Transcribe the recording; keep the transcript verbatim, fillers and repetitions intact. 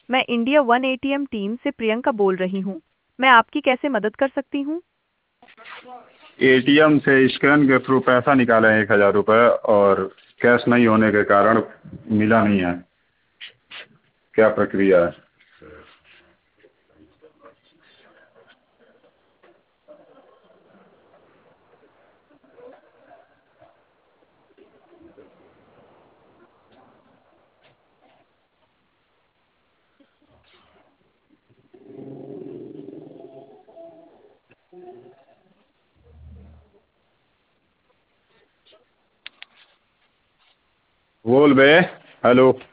मैं India one ATM team से प्रियंका बोल रही हूँ। मैं आपकी कैसे मदद कर सकती हूँ? एटीएम से स्कैन के थ्रू पैसा निकाले हैं एक हज़ार रुपये और कैश नहीं होने के कारण मिला नहीं है। क्या प्रक्रिया है? बोल बे। हेलो।